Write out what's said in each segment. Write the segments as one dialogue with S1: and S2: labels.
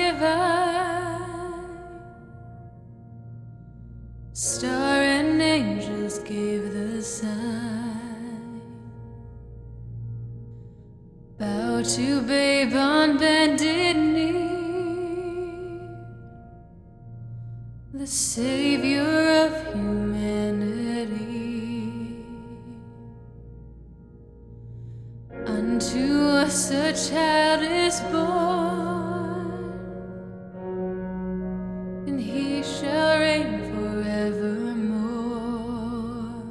S1: divine. Star and angels gave the sign. Bow to babe on bended knee, the savior of humanity. Unto us a child is born, and he shall reign forevermore.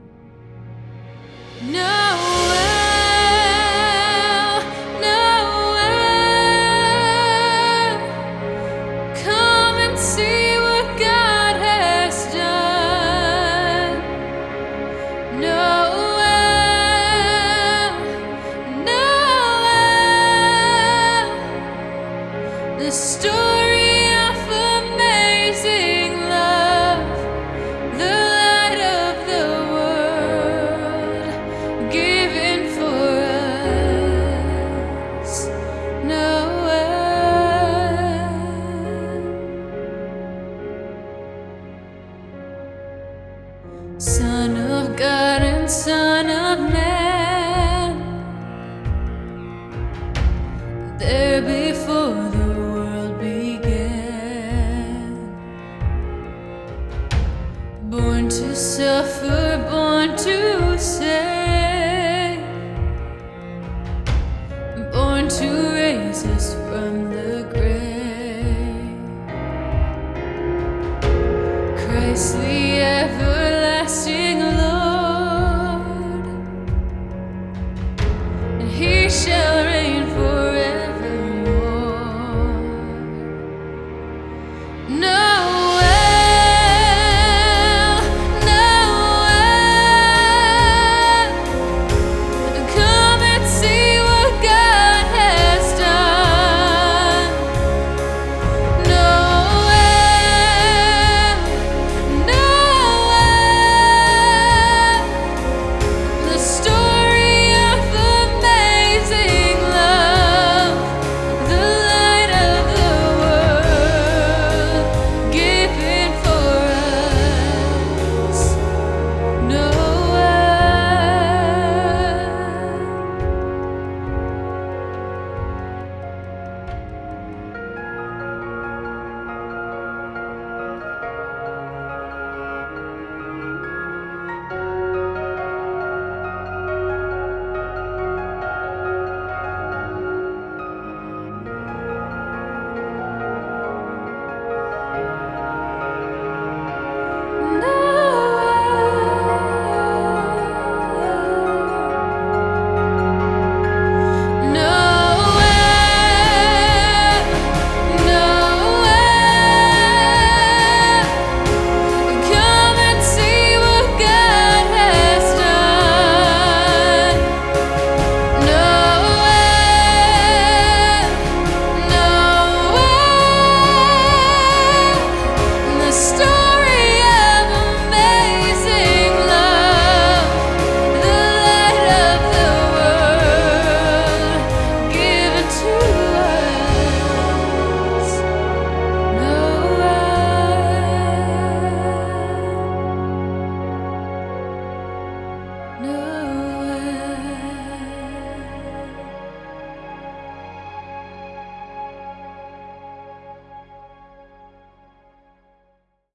S1: Noel, Noel, come and see what God has done. Noel, Noel, the story of amazing love, the light of the world given for us. Noel, Son of God and Son of Man, there before the world began. Born to suffer, born to save, born to raise us from the grave. Christ